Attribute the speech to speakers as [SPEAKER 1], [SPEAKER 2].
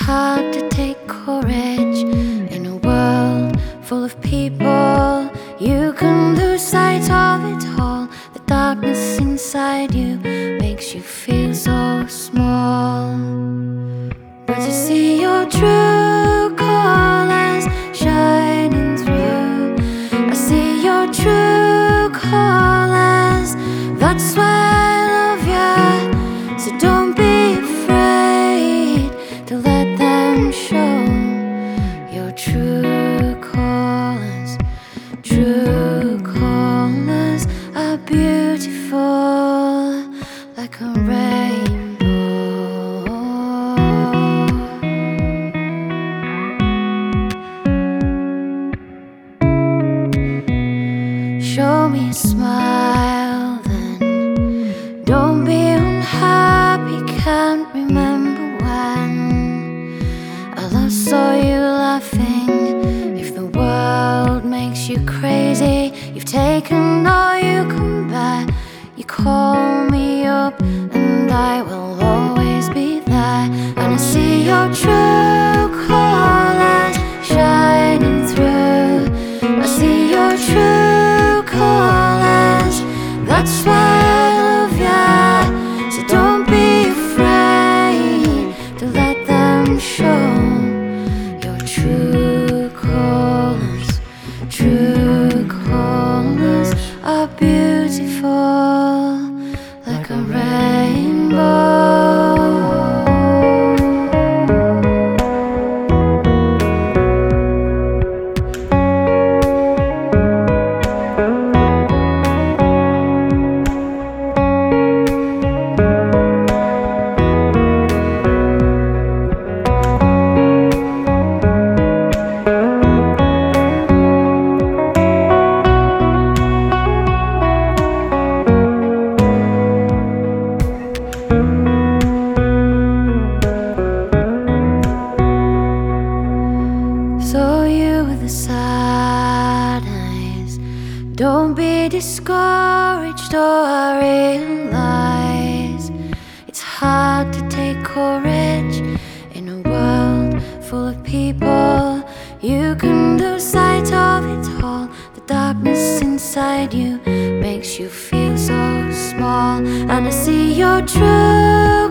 [SPEAKER 1] hard to take courage in a world full of people. You can lose sight of it all. The darkness inside you makes you feel so small. But you see your true colors shining through. I see your true colors. That's why I love you. So don't be afraid to let them show your true colors. True colors are beautiful, like a rainbow. Show me a smile then. Don't be unhappy, can't remember when I last saw you laughing. If the world makes you crazy, you've taken all you can bear. You call me up and I will always be there. And I see your true colors shining through. I see your true colors. That's why I love you. So don't be afraid to let them show your true colors. True colors are beautiful, like a rainbow. So you with the sad eyes, don't be discouraged, oh I realize it's hard to take courage in a world full of people. You can lose sight of it all. The darkness inside you makes you feel so small. And I see your true